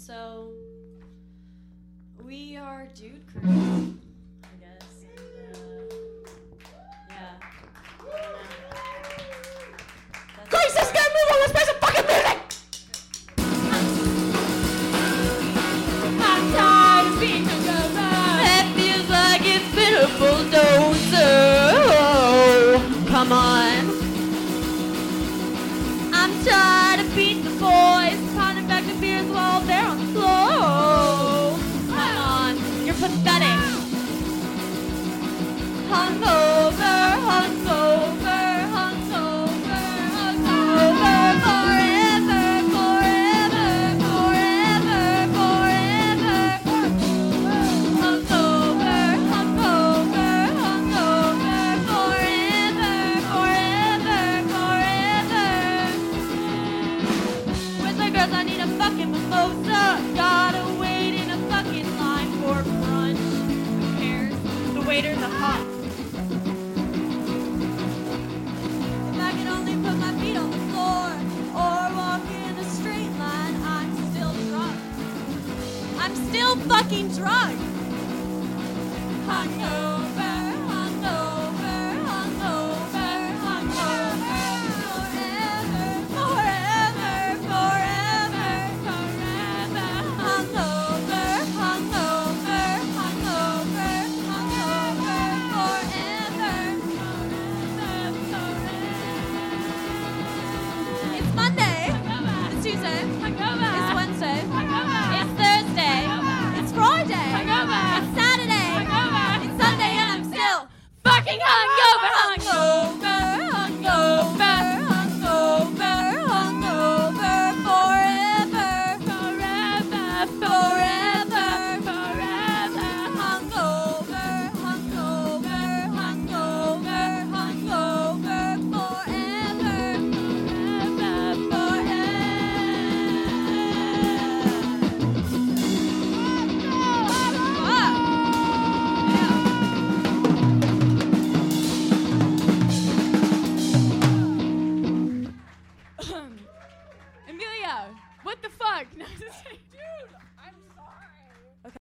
So we are Dude Crew, I guess. And, yeah. Grace, just gotta move on. Let's play some fucking music. I'm tired of being hungover. It feels like it's been a bulldozer. Come on. I'm tired of beating the boys, pounding back the beers while they're on the floor. Come on, you're pathetic. Hungover, hungover, hungover, hungover, forever, forever, forever, forever. Hungover, hungover, hungover, forever, forever, forever. With the girls, I need a fucking mimosa. Gotta wait in a fucking line for brunch. Who cares? The waiter's a hot. If I can only put my feet on the floor or walk in a straight line, I'm still drunk. I'm still fucking drunk. Hungover.